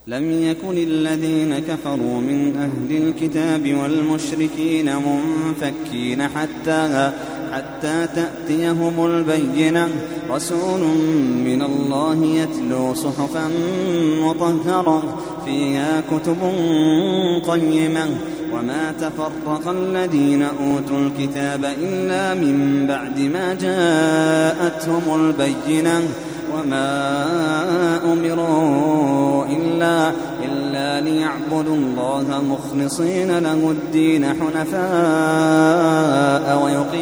لم يكن الذين كفروا من أهل الكتاب والمشركين منفكين حتى تأتيهم البينة. رسول من الله يتلو صحفا مطهرة فيها كتب قيمة. وما تفرق الذين أوتوا الكتاب إلا من بعد ما جاءتهم البينة. وما أمروا إلا ليعبدوا الله مخلصين له الدين حنفاء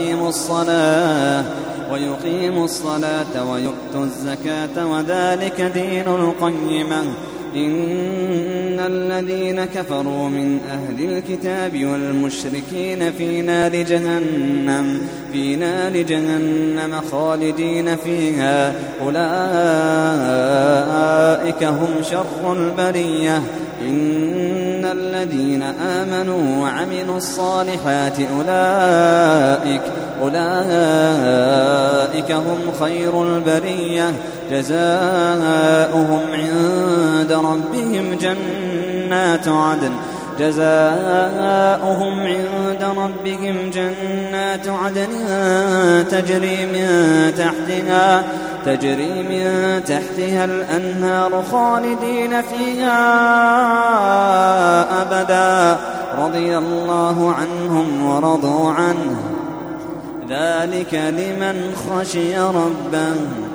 ويقيموا الصلاة ويؤتوا الزكاة وذلك دين القيمة. إن الذين كفروا من أهل الكتاب والمشركين في نار جهنم خالدين فيها أولئك هم شر البرية. إن الذين آمنوا وعملوا الصالحات أولئك هم خير البرية. جزاؤهم عند ربهم جنات عدن تجري من تحتها الأنهار خالدين فيها أبدا رضي الله عنهم ورضوا عنه ذلك لمن خشي ربه.